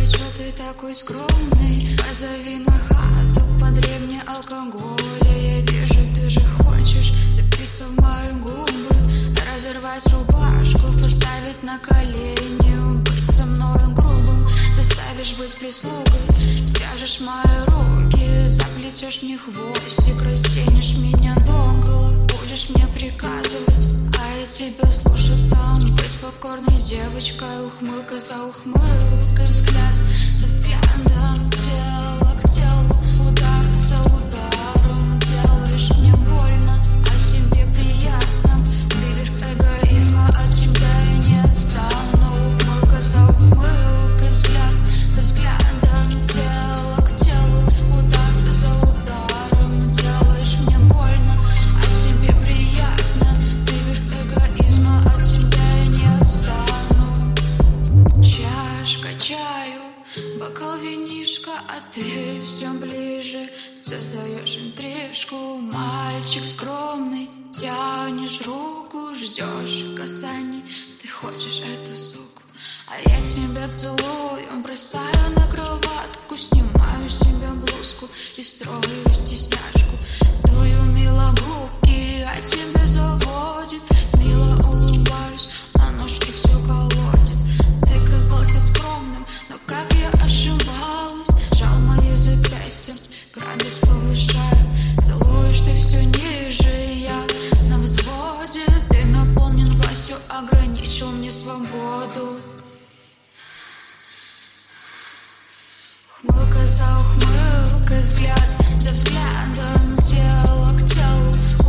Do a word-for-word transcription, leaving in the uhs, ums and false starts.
чё ты такой скромный? Позови на хату, подрежь мне алкоголя. Я вижу, ты же хочешь цепиться в мои губы, разорвать рубашку, поставить на колени, быть со мною грубым, заставишь быть прислугой, свяжешь мои руки, заплетешь мне хвостик, растянешь меня догола, будешь мне приказывать, а я тебя слушаться, быть покорной девочкой, ухмылка за ухмылкой, взгляд за взглядом, тело к телу, удар за ударом, делаешь мне больно, а себе приятно, ты верх эгоизма, от тебя я не отстану, ухмылка за ухмылкой, взгляд за взглядом, тело к телу, удар за ударом, делаешь мне больно, а себе приятно, ты верх эгоизма, от тебя я не отстану. Чашка чаю, бокал винишка, а ты все ближе, создаешь интрижку, мальчик скромный, тянешь руку, ждешь касаний, ты хочешь эту суку, а я тебя целую, бросаю на кроватку, снимаю с себя блузку и строю стесняшку, дую мило губки, а тебя заводит, мило улыбаюсь, на ножки все колотит, ты казался скромным, но как я ошибалась, жал мои запястья, градус повышаю, целуешь ты все ниже, я на взводе, ты наполнен властью, ограничил мне свободу. Ухмылка за ухмылкой, взгляд за взглядом, тело к телу,